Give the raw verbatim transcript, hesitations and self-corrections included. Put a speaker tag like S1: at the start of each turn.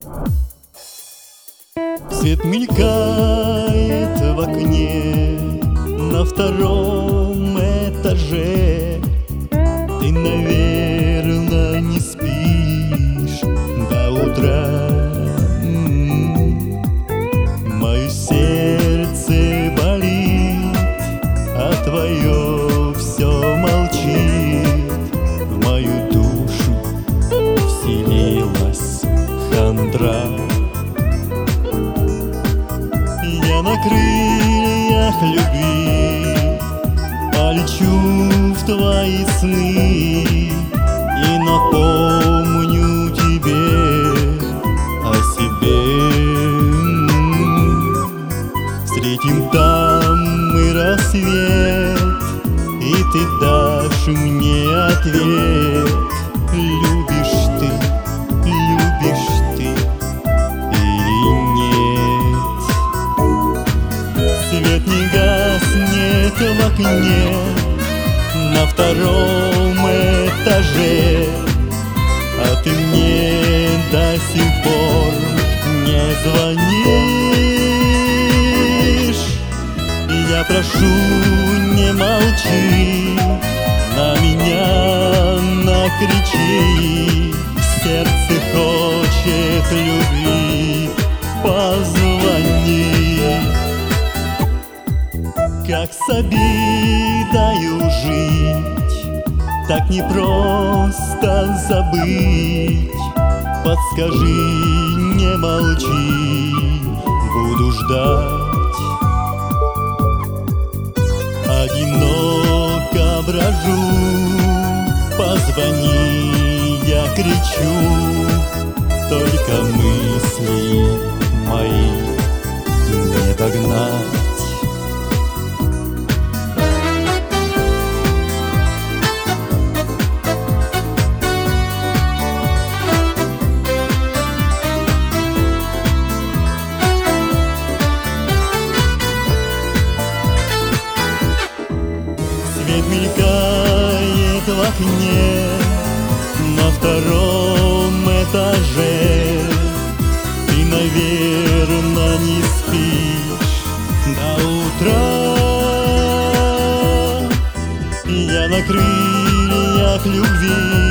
S1: Свет мелькает в окне на втором этаже. Ты, наверное, не спишь до утра. Мое сердце болит, а твое все молчит. В мою душу вселилась хандра. Я на крыльях любви полечу в твои сны и напомню тебе о себе. Встретим там мы рассвет, и ты дашь мне ответ. Любишь ты, любишь ты или нет? Свет не гаснет в окне на втором этаже, а ты мне до сих пор не звонишь. Я прошу, не молчи, на меня накричи. Сердце хочет любви, позвони. Как с обидою жить, так непросто забыть. Подскажи, не молчи, буду ждать. Одиноко брожу, позвони, я кричу. Только мысли мои не догнать. Свет мелькает в окне на втором этаже. Ты, наверное, не спишь до утра. Я на крыльях любви